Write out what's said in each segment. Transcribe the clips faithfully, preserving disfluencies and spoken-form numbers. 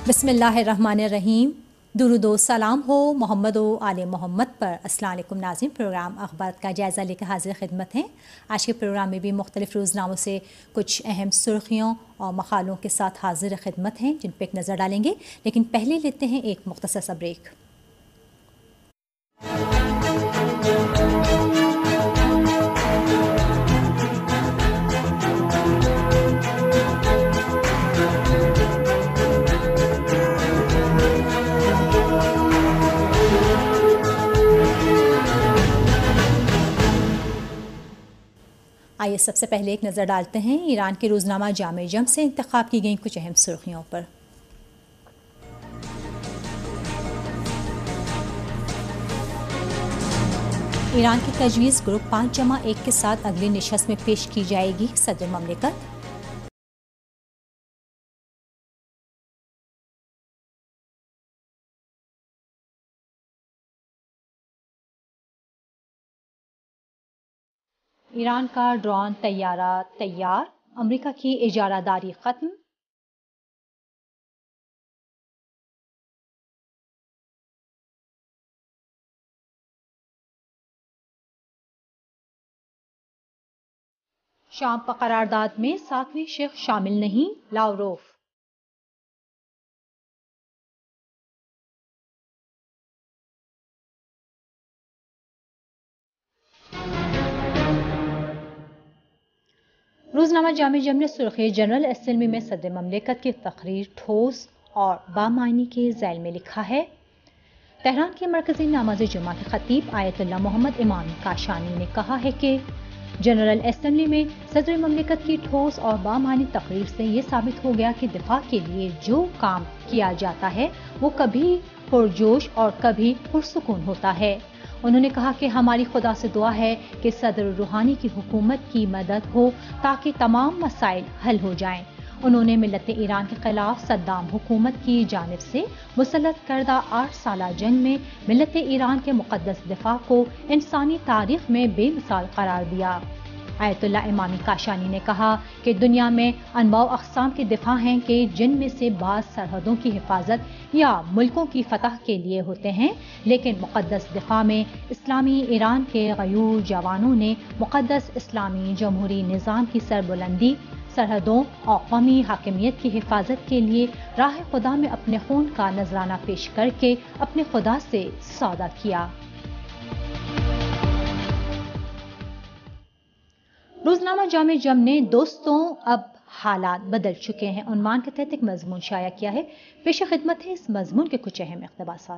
बिस्मिल्लाहिर्रहमानिर्रहीम। दुरूदो सलाम हो मोहम्मद व आले मोहम्मद पर। अस्सलाम वालेकुम नाज़रीन, प्रोग्राम अखबार का जायज़ा लेकर हाजिर खिदमत हैं। आज के प्रोग्राम में भी मुख्तलिफ रोज़नामों से कुछ अहम सुर्खियों और मकालों के साथ हाजिर खिदमत हैं, जिन पर एक नज़र डालेंगे। लेकिन पहले लेते हैं एक मुख्तसर सा ब्रेक। आइए सबसे पहले एक नज़र डालते हैं ईरान के रोज़नामा जामे जम से इंतखाब की गई कुछ अहम सुर्खियों पर। ईरान की तजवीज़ ग्रुप पाँच जमा एक के साथ अगली निशस्त में पेश की जाएगी। सदर ममलिकत। ईरान का ड्रोन तैयारा तैयार, अमेरिका की इजारादारी खत्म। शाम पर करारदाद में सातवीं शिख शामिल नहीं, लावरोफ। रोज़नामा जामे जम ने सुर्खी जनरल असम्बली में सदर ममलिकत की तकरीर ठोस और बामायनी के ज़ैल में लिखा है। तेहरान के मरकज़ी नमाज़ जुमा के खतीब आयतुल्लाह मोहम्मद इमाम काशानी ने कहा है कि जनरल असम्बली में सदर ममलिकत की ठोस और बामायनी तकरीर से ये साबित हो गया कि दिफा के लिए जो काम किया जाता है वो कभी पुरजोश और कभी पुरसुकून होता है। उन्होंने कहा कि हमारी खुदा से दुआ है कि सदर रूहानी की हुकूमत की मदद हो ताकि तमाम मसाइल हल हो जाएं। उन्होंने मिल्लत ईरान के खिलाफ सद्दाम हुकूमत की जानिब से मुसल्लत करदा आठ साला जंग में मिल्लत ईरान के मुक़द्दस दिफा को इंसानी तारीख में बेमिसाल करार दिया। आयतुल्लाह इमामी काशानी ने कहा कि दुनिया में अनवाउ अक़साम के दिफा हैं कि जिनमें से बाज़ सरहदों की हिफाजत या मुल्कों की फतह के लिए होते हैं, लेकिन मुक़द्दस दिफा में इस्लामी ईरान के गयूर जवानों ने मुक़द्दस इस्लामी जमहूरी निज़ाम की सरबुलंदी, सरहदों और कौमी हाकिमियत की हिफाजत के लिए राह खुदा में अपने खून का नजराना पेश करके अपने खुदा से सौदा किया। रोज़नामा जामे जम ने दोस्तों अब हालात बदल चुके हैं उन्वान के तहत एक मजमून शाया किया है। पेश खिदमत है इस मजमून के कुछ अहम इक़्तिबासात।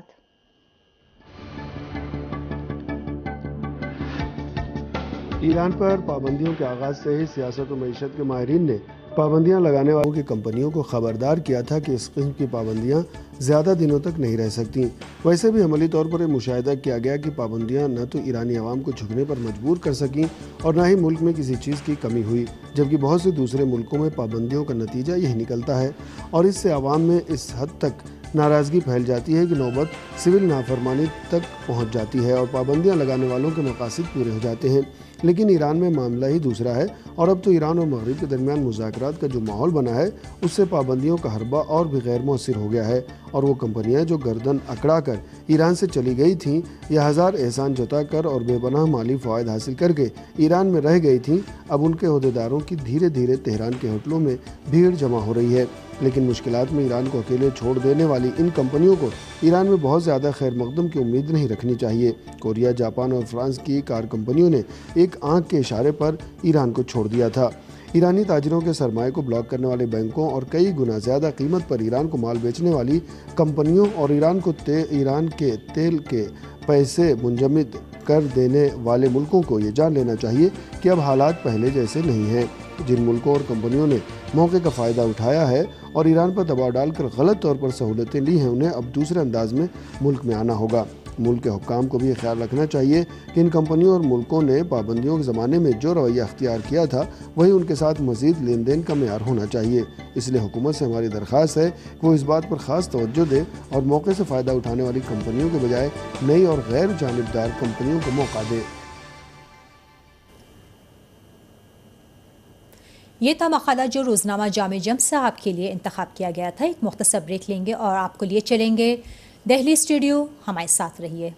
ईरान पर पाबंदियों के आगाज से ही सियासत और मईशत के माहिरीन ने पाबंदियां लगाने वालों की कंपनियों को खबरदार किया था कि इस किस्म की पाबंदियां ज़्यादा दिनों तक नहीं रह सकती। वैसे भी अमली तौर पर यह मुशाहिदा किया गया कि पाबंदियां न तो ईरानी अवाम को झुकने पर मजबूर कर सकीं और न ही मुल्क में किसी चीज़ की कमी हुई, जबकि बहुत से दूसरे मुल्कों में पाबंदियों का नतीजा यही निकलता है और इससे अवाम में इस हद तक नाराज़गी फैल जाती है कि नौबत सिविल नाफरमानी तक पहुँच जाती है और पाबंदियाँ लगाने वालों के मकासद पूरे हो जाते हैं। लेकिन ईरान में मामला ही दूसरा है और अब तो ईरान और मगरिब के दरमियान मुज़ाकरात का जो माहौल बना है उससे पाबंदियों का हरबा और भी गैर मौसर हो गया है और वो कंपनियां जो गर्दन अकड़ा कर ईरान से चली गई थीं या हज़ार एहसान जता कर और बेपनाह माली फ़वाइद हासिल करके ईरान में रह गई थीं, अब उनके अहदेदारों की धीरे धीरे तेहरान के होटलों में भीड़ जमा हो रही है। लेकिन मुश्किलात में ईरान को अकेले छोड़ देने वाली इन कंपनियों को ईरान में बहुत ज़्यादा खैर मकदम की उम्मीद नहीं रखनी चाहिए। कोरिया, जापान और फ्रांस की कार कंपनियों ने एक आंख के इशारे पर ईरान को छोड़ दिया था। ईरानी ताजिरों के सरमाए को ब्लॉक करने वाले बैंकों और कई गुना ज़्यादा कीमत पर ईरान को माल बेचने वाली कंपनियों और ईरान को ते, ईरान के तेल के पैसे मुंजमद कर देने वाले मुल्कों को ये जान लेना चाहिए कि अब हालात पहले जैसे नहीं हैं। जिन मुल्कों और कंपनियों ने मौके का फ़ायदा उठाया है और ईरान पर दबाव डालकर गलत तौर पर सहूलतें ली हैं, उन्हें अब दूसरे अंदाज में मुल्क में आना होगा। मुल्क के हुक्काम को भी ख्याल रखना चाहिए कि इन कंपनियों और मुल्कों ने पाबंदियों के ज़माने में जो रवैया अख्तियार किया था वही उनके साथ मज़ीद लेन देन का मेयार होना चाहिए। इसलिए हुकूमत से हमारी दरख्वास्त है कि वो इस बात पर ख़ास तवज्जो दे और मौके से फ़ायदा उठाने वाली कंपनियों के बजाय नई और गैर जानिबदार कंपनियों को मौका दे। ये था मकाला जो रोज़नामा जामे जम से आपके लिए इंतखाब किया गया था। एक मुख्तसर ब्रेक लेंगे और आपको लिए चलेंगे दिल्ली स्टूडियो। हमारे साथ रहिए।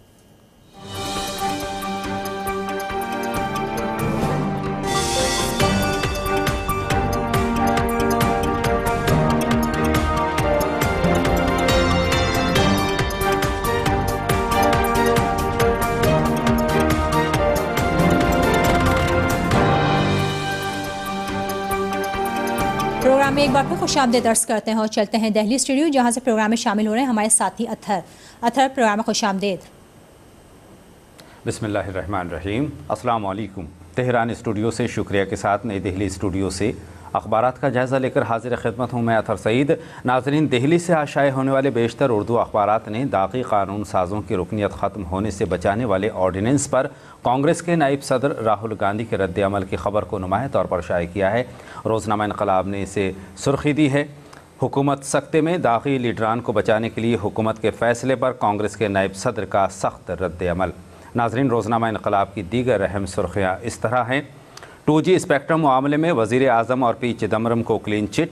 प्रोग्राम में एक बार फिर खुशामदीद दर्ज करते हैं और चलते हैं दिल्ली स्टूडियो, जहां से प्रोग्राम में शामिल हो रहे हैं हमारे साथी अथर। अथर, प्रोग्राम में खुशामदीद। बिस्मिल्लाहिर्रहमानिर्रहीम। अस्सलाम वालेकुम। तेहरान स्टूडियो से शुक्रिया के साथ नई दिल्ली स्टूडियो से अखबारात का जायज़ा लेकर हाजिर खिदमत हूँ मैं अथर सईद। नाज़रीन, दिल्ली से आज शाये होने वाले बेशतर उर्दू अखबारात ने दागी कानून साज़ों की रुकनीत ख़त्म होने से बचाने वाले ऑर्डिनेंस पर कांग्रेस के नायब सदर राहुल गांधी के रद्द अमल की खबर को नुमाया तौर पर शाये किया है। रोज़नामा इनक़लाब ने इसे सुर्खी दी है। हुकूमत सख्ते में दागी लीडरान को बचाने के लिए हुकूमत के फ़ैसले पर कांग्रेस के नायब सदर का सख्त रद्द अमल। नाज़रीन, रोज़नामा इनक़लाब की दीगर अहम सुर्खियाँ इस तरह हैं। टू जी स्पेक्ट्रम मामले में वज़ीर आज़म और पी चिदम्बरम को क्लीन चिट।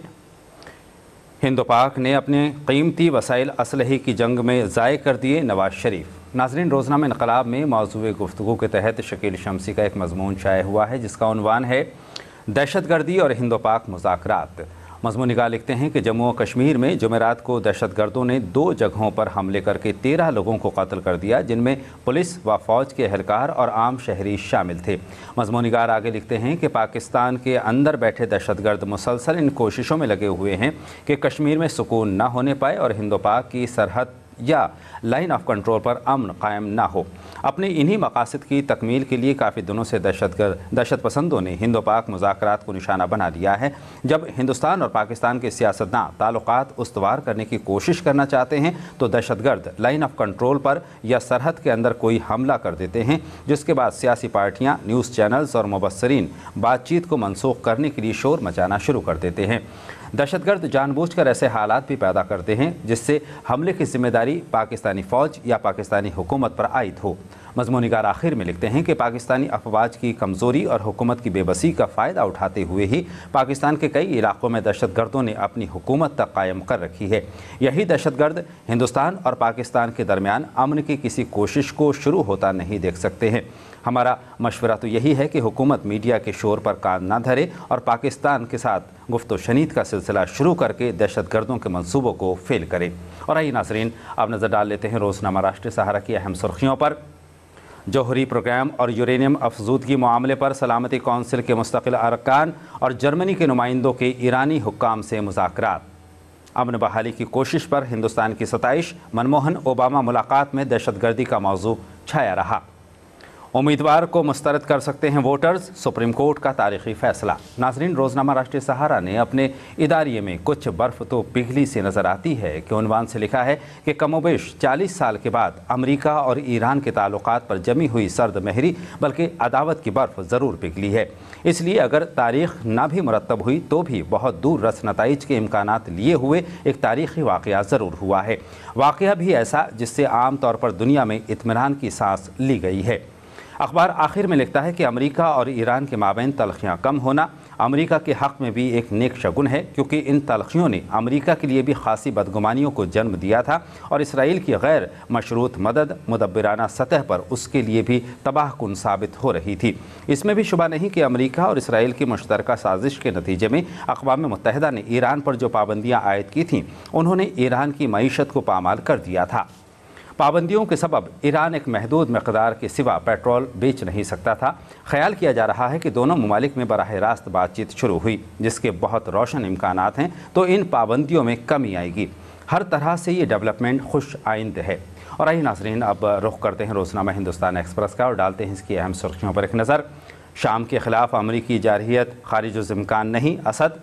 हिंदो पाक ने अपने कीमती वसाइल असलहे की जंग में ज़ाय कर दिए नवाज शरीफ। नाज़रीन, रोज़नामा इनक़लाब में मौज़ूए गुफ्तगू के तहत शकील शमसी का एक मज़मून शाये हुआ है जिसका उन्वान है दहशतगर्दी और हिंदो पाक मुज़ाकरात। मज़मून निगाह लिखते हैं कि जम्मू और कश्मीर में जुमेरात को दहशतगर्दों ने दो जगहों पर हमले करके तेरह लोगों को कत्ल कर दिया, जिनमें पुलिस व फ़ौज के एहलकार और आम शहरी शामिल थे। मज़मून निगार आगे लिखते हैं कि पाकिस्तान के अंदर बैठे दहशतगर्द मुसलसल इन कोशिशों में लगे हुए हैं कि कश्मीर में सुकून न होने पाए और हिंदो पाक की सरहद या लाइन ऑफ कंट्रोल पर अमन कायम ना हो। अपने इन्हीं मकासद की तकमील के लिए काफ़ी दिनों से दहशतगर्द दहशत पसंदों ने हिंदो पाक मुज़ाकरात को निशाना बना लिया है। जब हिंदुस्तान और पाकिस्तान के सियासतदान ताल्लुकात उस्तवार करने की कोशिश करना चाहते हैं तो दहशतगर्द लाइन ऑफ कंट्रोल पर या सरहद के अंदर कोई हमला कर देते हैं, जिसके बाद सियासी पार्टियाँ, न्यूज़ चैनल्स और मुबस्सरीन बातचीत को मनसूख करने के लिए शोर मचाना शुरू कर देते हैं। दहशतगर्द जानबूझकर ऐसे हालात भी पैदा करते हैं जिससे हमले की जिम्मेदारी पाकिस्तानी फ़ौज या पाकिस्तानी हुकूमत पर आयद हो। मज़मून निगार आखिर में लिखते हैं कि पाकिस्तानी अफवाज की कमज़ोरी और हुकूमत की बेबसी का फ़ायदा उठाते हुए ही पाकिस्तान के कई इलाक़ों में दहशतगर्दों ने अपनी हुकूमत तक कायम कर रखी है। यही दहशतगर्द हिंदुस्तान और पाकिस्तान के दरमियान अमन की किसी कोशिश को शुरू होता नहीं देख सकते हैं। हमारा मशवरा तो यही है कि हुकूमत मीडिया के शोर पर कान ना धरे और पाकिस्तान के साथ गुफ्तो शनीद का सिलसिला शुरू करके दहशतगर्दों के मंसूबों को फेल करे। और आइए नाज़रीन, अब नज़र डाल लेते हैं रोज़नामा राष्ट्रीय सहारा की अहम सुर्खियों पर। जौहरी प्रोग्राम और यूरेनियम अफजूदगी मामले पर सलामती कौंसिल के मुस्तकिल अरकान और जर्मनी के नुमाइंदों के ईरानी हुक्काम से मुज़ाकरात। अमन बहाली की कोशिश पर हिंदुस्तान की सताइश। मनमोहन ओबामा मुलाकात में दहशतगर्दी का मौजू छाया रहा। उम्मीदवार को मुस्तरद कर सकते हैं वोटर्स, सुप्रीम कोर्ट का तारीखी फैसला। नाजरीन, रोज़नामा राष्ट्रीय सहारा ने अपने इदारिये में कुछ बर्फ़ तो पिघली से नज़र आती है कि उन्वान से लिखा है कि कमोबेश चालीस साल के बाद अमरीका और ईरान के ताल्लुकात पर जमी हुई सर्द महरी बल्कि अदावत की बर्फ़ ज़रूर पिघली है। इसलिए अगर तारीख़ ना भी मुरतब हुई तो भी बहुत दूर रस नताइज के इम्कानात लिए हुए एक तारीख़ी वाक़या ज़रूर हुआ है। वाक़या भी ऐसा जिससे आम तौर पर दुनिया में इत्मीनान की सांस ली गई है। अखबार आखिर में लिखता है कि अमेरिका और ईरान के माबैन तलखियाँ कम होना अमेरिका के हक़ में भी एक नेक शगुन है, क्योंकि इन तलखियों ने अमेरिका के लिए भी खासी बदगुमानियों को जन्म दिया था और इसराइल की गैर मशरूत मदद मुदब्बिराना सतह पर उसके लिए भी तबाहकुन साबित हो रही थी। इसमें भी शुबा नहीं कि अमेरिका और इसराइल की मुश्तरका साजिश के नतीजे में अक़वाम मुत्तहिदा ने ईरान पर जो पाबंदियाँ आयद की थीं उन्होंने ईरान की मईशत को पामाल कर दिया था। पाबंदियों के सबब ईरान एक महदूद मकदार के सिवा पेट्रोल बेच नहीं सकता था। ख्याल किया जा रहा है कि दोनों ममालिक में बराह रास्त बातचीत शुरू हुई, जिसके बहुत रोशन इम्कानात हैं, तो इन पाबंदियों में कमी आएगी। हर तरह से ये डेवलपमेंट खुश आइंद है। और आइए नाज़रीन, अब रुख करते हैं रोज़नामा हिंदुस्तान एक्सप्रेस का और डालते हैं इसकी अहम सुर्खियों पर एक नज़र। शाम के ख़िलाफ़ अमरीकी जारहियत खारिज इम्कान नहीं, असद।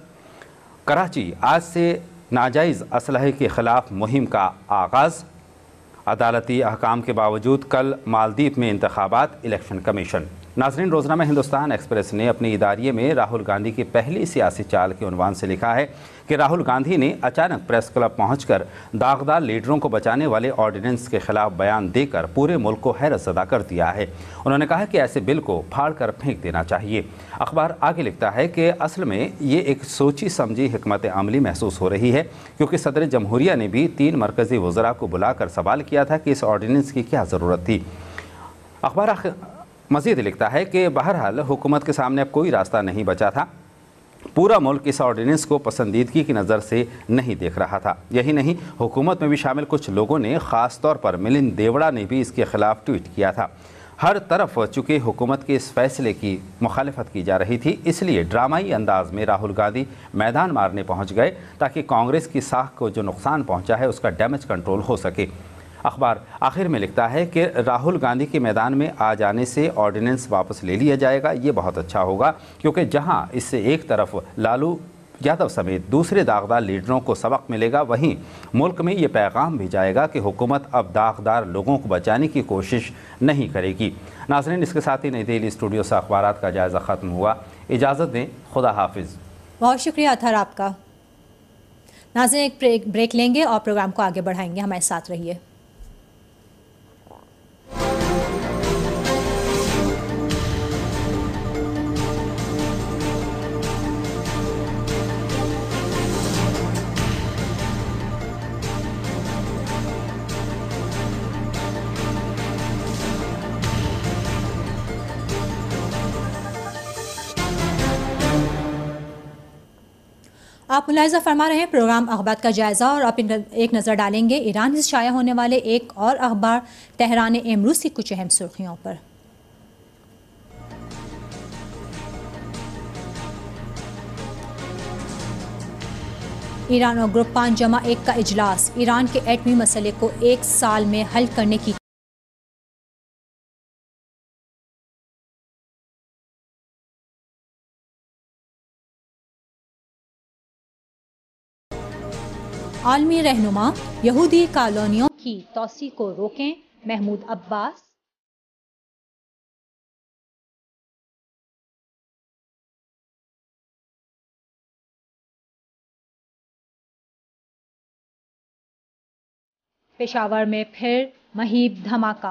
कराची, आज से नाजायज़ असलहे के ख़िलाफ़ मुहिम का आगाज़। अदालती अहकाम के बावजूद कल मालदीव में इंतखाबात, इलेक्शन कमीशन। नाज़रीन, रोज़नामा हिंदुस्तान एक्सप्रेस ने अपने इदारिये में राहुल गांधी की पहली सियासी चाल के उन्वान से लिखा है कि राहुल गांधी ने अचानक प्रेस क्लब पहुंचकर दागदार लीडरों को बचाने वाले ऑर्डिनेंस के खिलाफ बयान देकर पूरे मुल्क को हैरत ज़दा कर दिया है। उन्होंने कहा कि ऐसे बिल को फाड़ कर फेंक देना चाहिए। अखबार आगे लिखता है कि असल में ये एक सोची समझी हिकमत अमली महसूस हो रही है, क्योंकि सदर जमहूरिया ने भी तीन मरकज़ी वज़रा को बुलाकर सवाल किया था कि इस ऑर्डिनेंस की क्या ज़रूरत थी। अखबार मज़ीद लिखता है कि बहरहाल हुकूमत के सामने अब कोई रास्ता नहीं बचा था। पूरा मुल्क इस ऑर्डिनेंस को पसंदीदगी की नज़र से नहीं देख रहा था। यही नहीं, हुकूमत में भी शामिल कुछ लोगों ने, ख़ास तौर पर मिलिंद देवड़ा ने भी इसके खिलाफ ट्वीट किया था। हर तरफ चूँकि हुकूमत के इस फैसले की मुखालफत की जा रही थी, इसलिए ड्रामाई अंदाज में राहुल गांधी मैदान मारने पहुँच गए ताकि कांग्रेस की साख को जो नुकसान पहुँचा है उसका डैमेज कंट्रोल हो सके। अखबार आखिर में लिखता है कि राहुल गांधी के मैदान में आ जाने से ऑर्डिनेंस वापस ले लिया जाएगा। ये बहुत अच्छा होगा, क्योंकि जहां इससे एक तरफ लालू यादव समेत दूसरे दागदार लीडरों को सबक मिलेगा, वहीं मुल्क में ये पैगाम भी जाएगा कि हुकूमत अब दागदार लोगों को बचाने की कोशिश नहीं करेगी। नाज़रीन, इसके साथ ही नई दिल्ली स्टूडियो से अखबारात का जायज़ा ख़त्म हुआ। इजाज़त दें, खुदा हाफिज़। बहुत शुक्रिया अतहर आपका। नाज़रीन, एक ब्रेक, ब्रेक लेंगे और प्रोग्राम को आगे बढ़ाएंगे। हमारे साथ रहिए। आप मुलाहिज़ा फरमा रहे हैं प्रोग्राम अखबार का जायज़ा, और अब एक नज़र डालेंगे ईरान से शाया होने वाले एक और अखबार तेहरान इमरूज़ की कुछ अहम सुर्खियों पर। ईरान और ग्रुप पाँच जमा एक का इजलास, ईरान के एटमी मसले को एक साल में हल करने की आलमी रहनुमा, यहूदी कॉलोनियों की तोसी को रोकें, महमूद अब्बास। पेशावर में फिर महीब धमाका,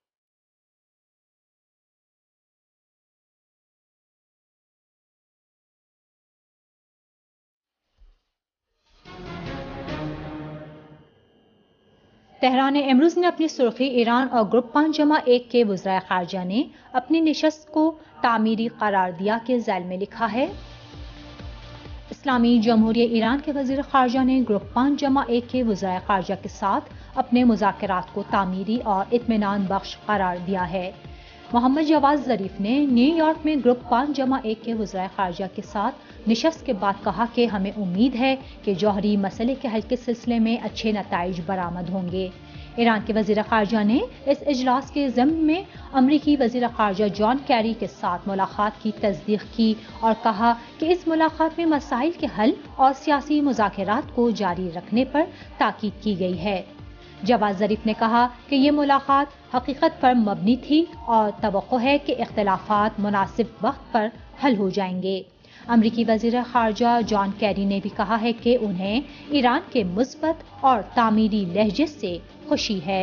तेहरान इमरूज़ ने अपनी सुर्खी ईरान और ग्रुप पाँच जमा एक के वज़राए ख़ारजा ने अपनी नशस्त को तामीरी करार दिया के ज़ैल में लिखा है। इस्लामी जमहूरिया ईरान के वज़ीर ख़ारजा ने ग्रुप पाँच जमा एक के वज़राए ख़ारजा के साथ अपने मुज़ाकरात को तामीरी और इत्मीनान बख्श करार दिया है। मोहम्मद जवाद ज़रीफ ने न्यूयॉर्क में ग्रुप पाँच जमा एक के वज़राए ख़ारजा के साथ निशस्त के बाद कहा कि हमें उम्मीद है कि जौहरी मसले के हल के सिलसिले में अच्छे नताइज बरामद होंगे। ईरान के वज़ीर ख़ारजा ने इस इजलास के ज़िम्न में अमरीकी वज़ीर ख़ारजा जॉन कैरी के साथ मुलाकात की तस्दीक की और कहा कि इस मुलाकात में मसाइल के हल और सियासी मुज़ाकरात को जारी रखने पर ताकीद की गई है। जवाद ज़रीफ ने कहा कि ये मुलाकात हकीकत पर मबनी थी और तवक्को है कि इख्तिलाफात मुनासिब वक्त पर हल हो जाएंगे। अमरीकी वज़ीर ख़ारजा जॉन कैरी ने भी कहा है कि उन्हें ईरान के मुस्बत और तामीरी लहजे से खुशी है।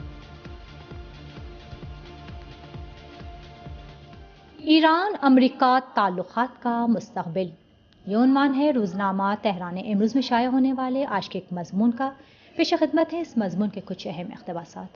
ईरान अमरीका ताल्लुकात का मुस्तक़बिल, ये उन्वान है रोज़नामा तेहरान इमरूज़ में शाया होने वाले आज के एक मज़मून का। पेश खिदमत है इस मज़मून के कुछ अहम इक़्तिबासात।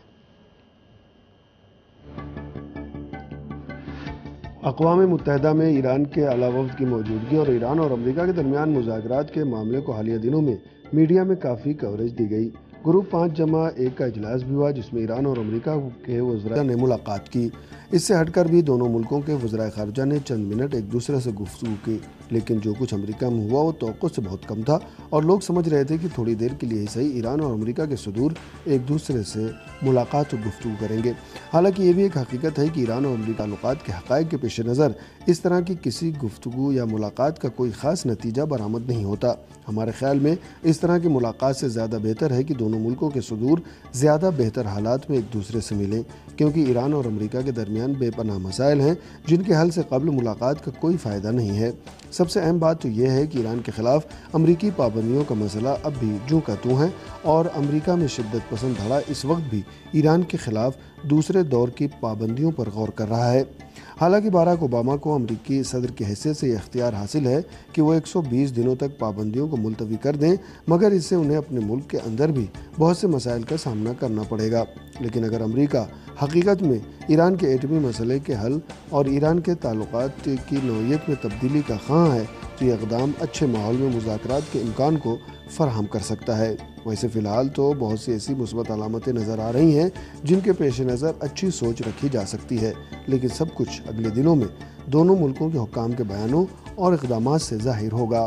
अक़वाम मुत्तहिदा में ईरान के आला वफ़द की मौजूदगी और ईरान और अमरीका के दरमियान मुज़ाकरात के मामले को हालिया दिनों में मीडिया में काफ़ी कवरेज दी गई। ग्रुप पाँच जमा एक का इजलास भी हुआ, जिसमें ईरान और अमरीका के वज़रा ने मुलाकात की। इससे हटकर भी दोनों मुल्कों के वज़राए ख़ारजा ने चंद मिनट एक दूसरे से गुफ्तगू की, लेकिन जो कुछ अमेरिका में हुआ वो तवक्को से बहुत कम था और लोग समझ रहे थे कि थोड़ी देर के लिए ही सही ईरान और अमेरिका के सदूर एक दूसरे से मुलाकात और गुफ्तगू करेंगे। हालांकि ये भी एक हकीकत है कि ईरान और अमेरिका ताल्लुकात के हक़ाइक़ के पेश नज़र इस तरह की किसी गुफ्तगू या मुलाकात का कोई ख़ास नतीजा बरामद नहीं होता। हमारे ख्याल में इस तरह की मुलाकात से ज़्यादा बेहतर है कि दोनों मुल्कों के सदूर ज़्यादा बेहतर हालात में एक दूसरे से मिलें, क्योंकि ईरान और अमेरिका के दरमियान बेपनाह मसाइल हैं जिनके हल से कब्ल मुलाकात का कोई फ़ायदा नहीं है। सबसे अहम बात तो यह है कि ईरान के ख़िलाफ़ अमरीकी पाबंदियों का मसला अब भी जूं का त्यों है और अमरीका में शिद्दत पसंद धड़ा इस वक्त भी ईरान के ख़िलाफ़ दूसरे दौर की पाबंदियों पर गौर कर रहा है। हालांकि बाराक ओबामा को अमरीकी सदर की हैसियत से यह इख्तियार हासिल है कि वो एक सौ बीस दिनों तक पाबंदियों को मुलतवी कर दें, मगर इससे उन्हें अपने मुल्क के अंदर भी बहुत से मसाइल का सामना करना पड़ेगा। लेकिन अगर अमरीका हकीकत में ईरान के एटमी मसले के हल और ईरान के ताल्लुकात की नौइयत में तब्दीली का ख़्वाह है तो ये इक़दाम अच्छे माहौल में मुज़ाकरात के इम्कान को फ़राहम कर सकता है। वैसे फ़िलहाल तो बहुत सी ऐसी मुस्बत अलामतें नज़र आ रही हैं जिनके पेश नज़र अच्छी सोच रखी जा सकती है, लेकिन सब कुछ अगले दिनों में दोनों मुल्कों के हुक्काम के बयानों और इक़दामात से ज़ाहिर होगा।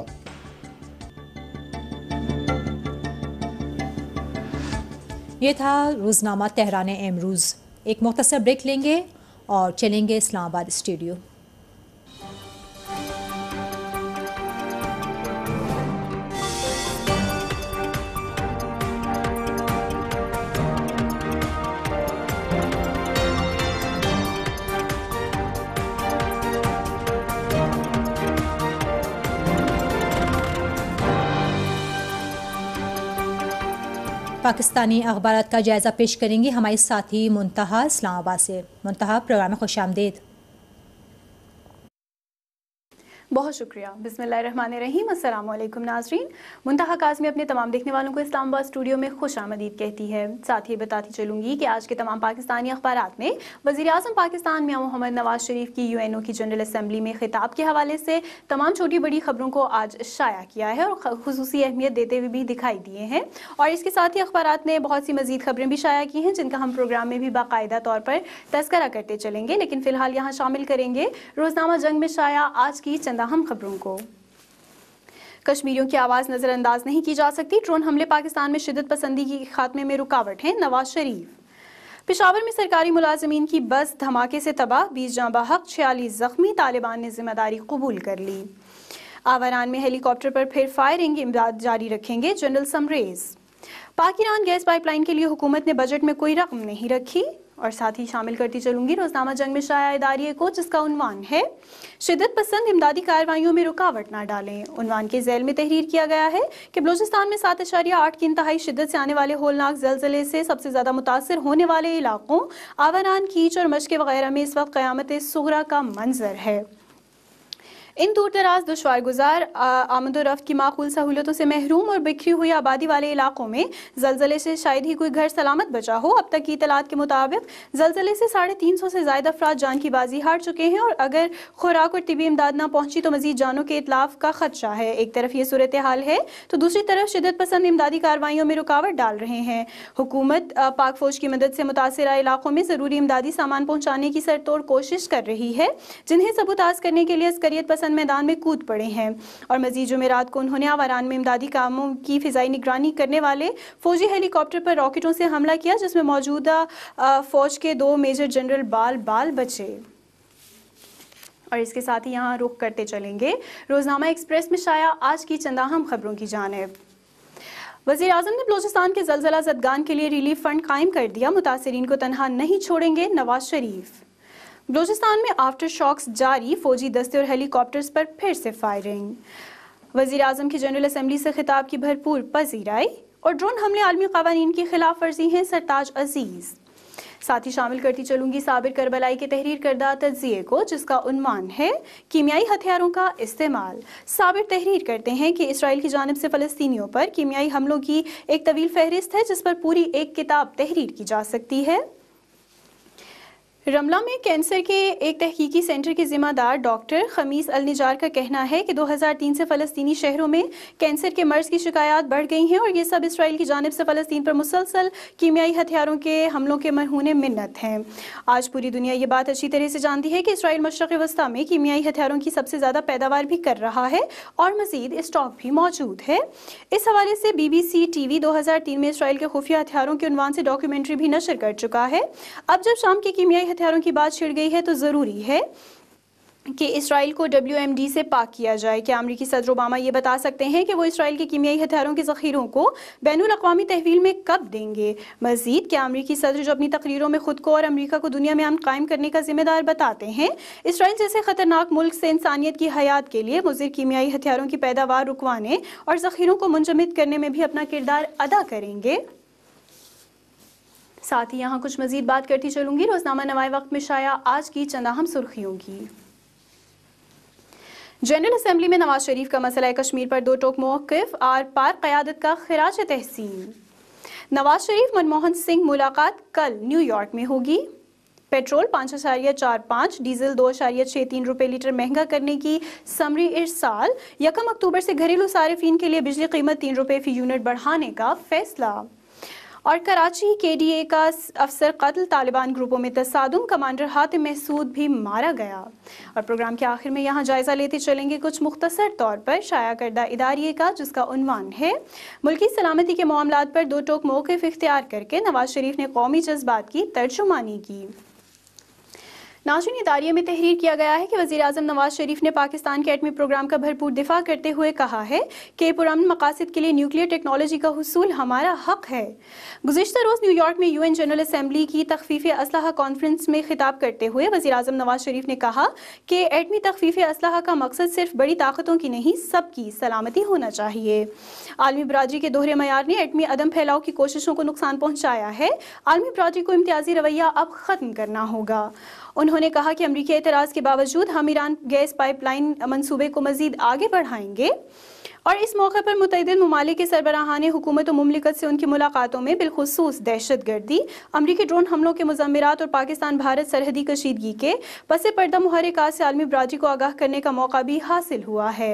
ये था रोज़नामा तेहरान इमरोज़। एक मुख्तसर ब्रेक लेंगे और चलेंगे इस्लामाबाद स्टूडियो। पाकिस्तानी अखबारात का जायज़ा पेश करेंगी हमारी साथी मुंतहा इस्लामाबाद से। मुंतहा, प्रोग्राम में खुशामदीद। बहुत शुक्रिया। बिस्मिल्लाहिर्रहमानिर्रहीम। अस्सलाम वालेकुम नाज़रीन। मुंतहा काज़मी अपने तमाम देखने वालों को इस्लामाबाद स्टूडियो में खुश आमदीद कहती है। साथ ही बताती चलूँगी कि आज के तमाम पाकिस्तानी अखबारात में वज़ीर आज़म पाकिस्तान मियां मोहम्मद नवाज शरीफ की यू एन ओ की जनरल असम्बली में खिताब के हवाले से तमाम छोटी बड़ी खबरों को आज शाया किया है और खुसूसी अहमियत देते हुए भी दिखाई दिए हैं। और इसके साथ ही अखबारात ने बहुत सी मज़ीद खबरें भी शाया की हैं जिनका हम प्रोग्राम में भी बाकायदा तौर पर तज़किरा करते चलेंगे। लेकिन फ़िलहाल यहाँ शामिल करेंगे रोज़नामा जंग में शाया आज की अहम खबरों को। कश्मीरियों की आवाज़ नज़रअंदाज नहीं की जा सकती, ड्रोन हमले पाकिस्तान में शिद्दत पसंदी की खात्मे में रुकावट है, नवाज शरीफ। पेशावर में सरकारी मुलाजमीन की बस धमाके से तबाह, बीस जाँ बहक, छियालीस जख्मी, तालिबान ने जिम्मेदारी कबूल कर ली। आवारान में हेलीकॉप्टर पर फिर फायरिंग, इमदाद जारी रखेंगे जनरल समरेज। पाक ईरान गैस पाइपलाइन के लिए हुकूमत ने बजट में कोई रकम नहीं रखी। और साथ ही शामिल करती चलूंगी रोज़नामा जंग में शाया इदारिये को, जिसका उन्वान है शिद्दत पसंद इमदादी कार्रवाइयों में रुकावट ना डालें। उन्वान के झैल में तहरीर किया गया है कि बलूचिस्तान में सात अशारिया आठ की इंतहाई शिद्दत से आने वाले होलनाक जलजले से सबसे ज़्यादा मुतासर होने वाले इलाकों आवारान, कीच और मशके वगैरह में इस वक्त क़यामत सुगरा का मंजर है। इन दूर दराज दुश्वार गुजार आमदोरफ्त की माकूल सहूलतों से महरूम और बिखरी हुई आबादी वाले इलाकों में जलजले से शायद ही कोई घर सलामत बचा हो। अब तक की इतलात के मुताबिक जलजले से साढ़े तीन सौ से ज़ायद अफराद जान की बाजी हार चुके हैं और अगर खुराक और तिबी इमदाद ना पहुंची तो मजीद जानों के इतलाफ का खदशा है। एक तरफ ये सूरत हाल है तो दूसरी तरफ शिद्दत पसंद इमदादी कार्रवाइयों में रुकावट डाल रहे हैं। हुकूमत पाक फौज की मदद से मुतासरा इलाकों में ज़रूरी इमदादी सामान पहुँचाने की सरतोड़ कोशिश कर रही है, जिन्हें सबूताज करने के लिए अस्करियत पसंद मैदान में कूद पड़े हैं। और मजीद जुमेरात को उन्होंने आवारान में इमदादी कामों की फिजाई निगरानी करने वाले फौजी हेलीकॉप्टर पर रॉकेटों से हमला किया, जिसमें मौजूदा फौज के दो मेजर जनरल बाल बाल बचे। और इसके साथ ही यहाँ रुख करते चलेंगे रोज़नामा एक्सप्रेस में शाया आज की चंद अहम खबरों की जानिब। वज़ीर आज़म ने बलूचिस्तान के ज़लज़ला ज़दगान के लिए रिलीफ फंड कायम कर दिया, मुतासरीन को तनहा नहीं छोड़ेंगे नवाज शरीफ। बलूचिस्तान में आफ्टर शॉक्स जारी, फौजी दस्ते और हेलीकॉप्टर्स पर फिर से फायरिंग। वज़ीर आज़म की जनरल असम्बली से खिताब की भरपूर पजीराई। और ड्रोन हमले आलमी क़वानीन की खिलाफ वर्जी हैं, सरताज अजीज़। साथ ही शामिल करती चलूंगी साबिर करबलाई के तहरीर करदा तज्जिए को, जिसका उन्वान है कीमियाई हथियारों का इस्तेमाल। साबिर तहरीर करते हैं कि इसराइल की जानिब से फ़लस्तीनियों पर कीमियाई हमलों की एक तवील फहरिस्त है, जिस पर पूरी एक किताब तहरीर की जा सकती है। रमला में कैंसर के एक तहकीकी सेंटर के जिम्मेदार डॉक्टर खमीस अल निजार का कहना है कि दो हज़ार तीन से फ़लस्तीनी शहरों में कैंसर के मर्ज की शिकायत बढ़ गई हैं और ये सब इसराइल की जानिब से फ़लस्तीन पर मुसलसल कीमियाई हथियारों के हमलों के मरहूने मिन्नत हैं। आज पूरी दुनिया ये बात अच्छी तरह से जानती है कि इसराइल मशरक़ वस्ता में कीमियाई हथियारों की सबसे ज़्यादा पैदावार भी कर रहा है और मज़ीद स्टॉक भी मौजूद है। इस हवाले से B B C T V दो हज़ार तीन में इसराइल के खुफिया हथियारों के उन्वान से डॉक्यूमेंट्री भी नशर कर चुका है। अब जब शाम के कीमियाई हथियारों की बात छिड़ गई है तो ज़रूरी है कि इसराइल को डब्ल्यू एम डी से पाक किया जाए। क्या अमरीकी सदर ओबामा ये बता सकते हैं कि वो इसराइल के कीमियाई हथियारों के ज़ख़ीरों को बैनुल अक़वामी तहवील में कब देंगे? मज़ीद क्या अमरीकी सदर जो अपनी तकरीरों में खुद को और अमरीका को दुनिया में अमन कायम करने का जिम्मेदार बताते हैं, इसराइल जैसे ख़तरनाक मुल्क से इंसानियत की हयात के लिए मुज़िर कीमियाई हथियारों की पैदावार रुकवाने और ज़ख़ीरों को मुंजमद करने में भी अपना किरदार अदा करेंगे? साथ ही यहाँ कुछ मज़ीद बात करती चलूँगी रोज़नामा नवाए वक्त में शाया आज की चंद अहम सुर्खियों की। जनरल असेंबली में नवाज शरीफ का मसला कश्मीर पर दो टोक मौक़िफ़, आर पार क़यादत का खिराज तहसीन। नवाज शरीफ मनमोहन सिंह मुलाकात कल न्यूयॉर्क में होगी। पेट्रोल पाँच अशारिया चार पाँच, डीजल दो अशारिया छः तीन रुपये लीटर महंगा करने की समरी इरसाल। यकम अक्टूबर से घरेलू सारिफिन के लिए बिजली कीमत तीन रुपये फी यूनिट बढ़ाने का फैसला। और कराची के डी ए का अफसर कत्ल, तालिबान ग्रुपों में तसादुम, कमांडर हातिम महसूद भी मारा गया। और प्रोग्राम के आखिर में यहाँ जायजा लेते चलेंगे कुछ मुख्तसर तौर पर शाया करदा इदारिये का, जिसका उन्वान है मुल्की सलामती के मामलात पर दो टोक मौक़िफ़ इख्तियार करके नवाज शरीफ ने कौमी जज्बात की तर्जुमानी की। नाज़रीन, इदारिये में तहरीर किया गया है कि वज़ीर आज़म नवाज शरीफ ने पाकिस्तान के एटमी प्रोग्राम का भरपूर दिफा करते हुए कहा है कि पुरअमन मकासद के लिए न्यूक्लियर टेक्नोलॉजी का हुसूल हमारा हक है। गुज़िश्ता रोज़ न्यूयॉर्क में यूएन जनरल असेंबली की तख़फ़ीफ़ असलहा कॉन्फ्रेंस में खिताब करते हुए वज़ीर आज़म नवाज शरीफ ने कहा कि एटमी तख़फ़ीफ़ असलहा का मकसद सिर्फ बड़ी ताकतों की नहीं, सबकी सलामती होना चाहिए। आलमी बरादरी के दोहरे मयार ने एटमी अदम फैलाव की कोशिशों को नुकसान पहुँचाया है। आलमी बरादरी को इम्तियाजी रवैया अब ख़त्म करना होगा। उन्होंने कहा कि अमरीकी एतराज़ के बावजूद हम ईरान गैस पाइपलाइन मंसूबे को मज़ीद आगे बढ़ाएंगे। और इस मौके पर मुतअद्दिद ममालिक के सरबराहान हुकूमत और मुमलिकत से उनकी मुलाकातों में बिलखुसूस दहशत गर्दी, अमरीकी ड्रोन हमलों के मुज़म्मिरात और पाकिस्तान भारत सरहदी कशीदगी के पसे पर्दा मुहर्रिकात से आलमी बरादरी को आगाह करने का मौका भी हासिल हुआ है।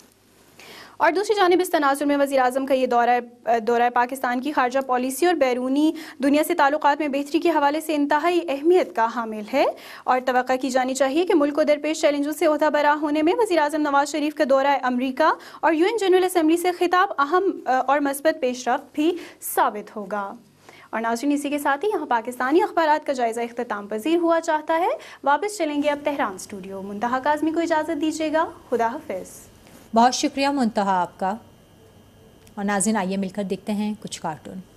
और दूसरी जानिब इस तनाज़ुर में वज़ीर आज़म का ये दौरा दौरा पाकिस्तान की खारजा पॉलिसी और बैरूनी दुनिया से ताल्लुकात में बेहतरी के हवाले से इंतहाई अहमियत का हामिल है। और तवक्का की जानी चाहिए कि मुल्क को दरपेश चैलेंजों से ओहदा बरा होने में वज़ीर आज़म नवाज शरीफ का दौरा अमरीका और यूएन जनरल असेंबली से खिताब अहम और मस्बत पेशरफ्त भी साबित होगा। और नाज़रीन, इसी के साथ ही यहाँ पाकिस्तानी अखबारात का जायज़ा इख्तिताम पजीर हुआ चाहता है। वापस चलेंगे अब तेहरान स्टूडियो। मुंतहा काज़मी को इजाज़त दीजिएगा। खुदा हाफिज़। बहुत शुक्रिया मुंतहा आपका। और नाज़रीन, आइए मिलकर देखते हैं कुछ कार्टून।